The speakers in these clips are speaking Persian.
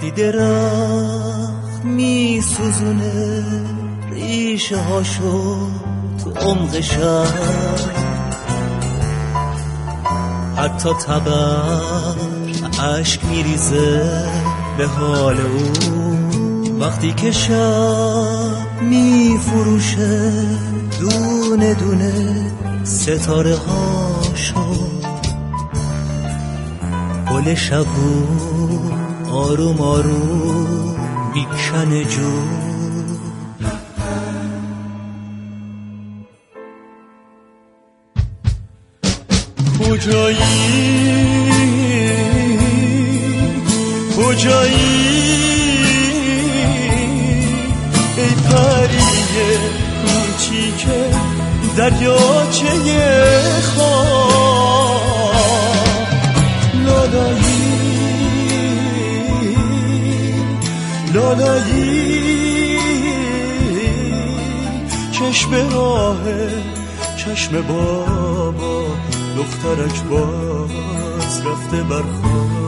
وقتی درخت می سوزونه ریشه هاشو تو عمق شهر، حتی تبر عشق میریزه به حال او. وقتی که شب می فروشه دونه دونه ستاره هاشو، گل شبو آروم آروم میکنه جو. کجایی ای پریه کوچیکه دریاچه خواب، لالایی چشم راهه چشم بابا، دخترک باز رفته برخواب.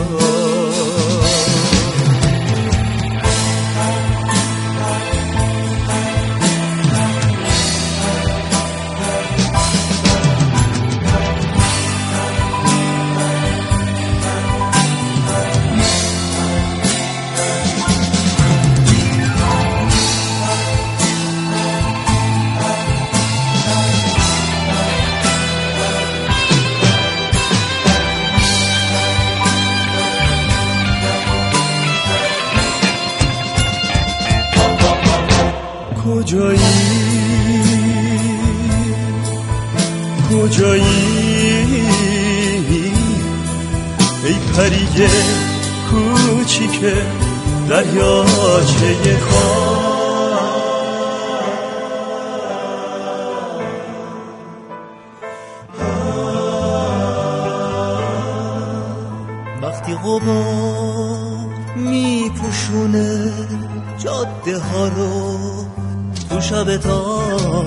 کجایی ای پریه کوچیکه دریاچه خواب، وقتی غبار می پوشونه جاده ها رو تو شب تار،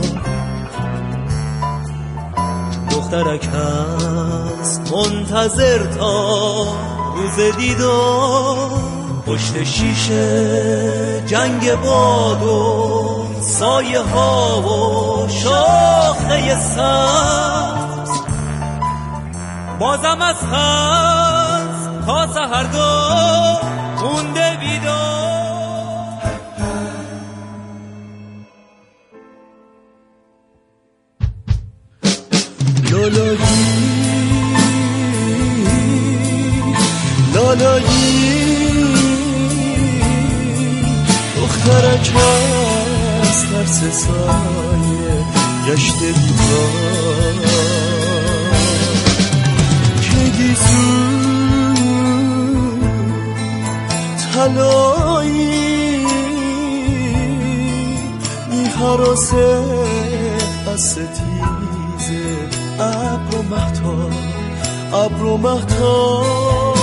دخترک هست منتظر تا روز دیدار. پشت شیشه جنگ باد و سایه ها و شاخه سبز، بازم از خست تا سحرگاه مونده بیدار. لالایی دخترک هست ترس سایه گشت بیدار، که گیزو طلایی میخراسه از ستیزه ابر و مهتاب